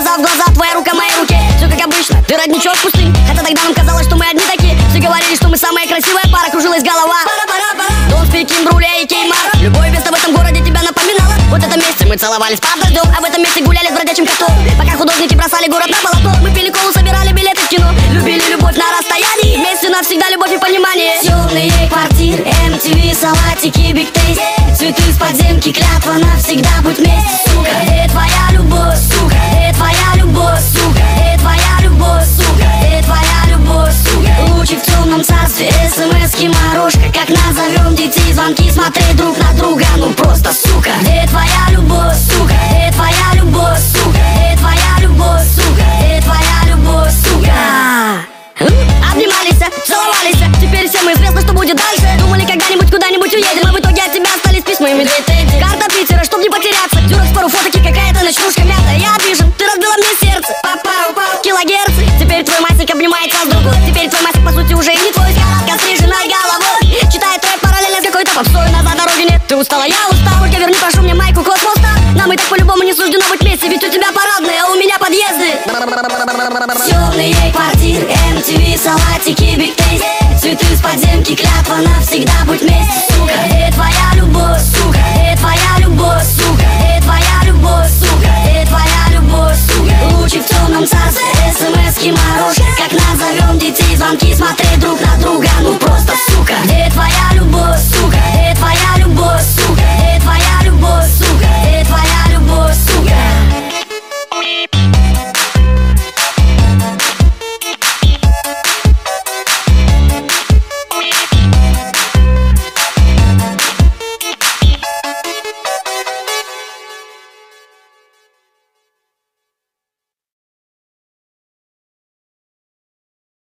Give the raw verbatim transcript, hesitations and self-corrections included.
глаза в глаза, твоя рука в моей руке. Все как обычно, ты родничок пустынь. Хотя тогда нам казалось, что мы одни такие. Все говорили, что мы самая красивая пара, кружилась голова. Дон Спикин, Бруля и Кеймар. Любое место в этом городе тебя напоминало. Вот в этом месте мы целовались под дождем, а в этом месте гуляли с бродячим котом. Пока художники бросали город на полотно, мы пили колу, собирали билеты в кино. Любили любовь на расстоянии, вместе навсегда любовь и понимание. Темные квартиры, эм ти ви, салатики, биг тейст. Цветы из подземки, клятва навсегда будь вместе. Сука, где твоя любовь, сука, где твоя любовь, сука, где твоя любовь, сука, где твоя любовь, сука. Лучи в темном царстве, смс-ки, морожка. Как назовем детей, звонки, смотреть друг на друга, ну просто сука. Где твоя любовь, сука, где твоя любовь, сука, где твоя любовь, сука, где твоя любовь, сука. Обнимались, целовались, теперь всем известно, что будет дальше. Думали, когда-нибудь куда-нибудь уедем, а в итоге от тебя остались письма и медведь. Карта Питера, чтоб не потеряться. Дюрекс, пару фотоки, какая-то ночнушка мятая. Я обижен, ты разбила мне сердце. Папа, килогерцы. Теперь твой масик обнимается с другой. Теперь твой масик, по сути, уже и не твой. С коротко стриженной головой. Читает рэп параллельно с какой-то попсой. Назад дороги нет, ты устала, я устал. Только верни, прошу мне майку Космос Стар. Нам и так по-любому не суждено быть вместе. Ведь у тебя парадные, а у меня подъезды. Темные квартиры, эм ти ви, салатики, биг тейст. Цветы из подземки, клятва навсегда будь вместе. Сука, где твоя любовь, сука, где твоя любовь, сука, где твоя любовь, сука, где твоя любовь, сука. Лучи в темном царстве, смс-ки, морожка. Как назовем детей, звонки, смотреть друг на друга, ну просто сука. Где твоя любовь?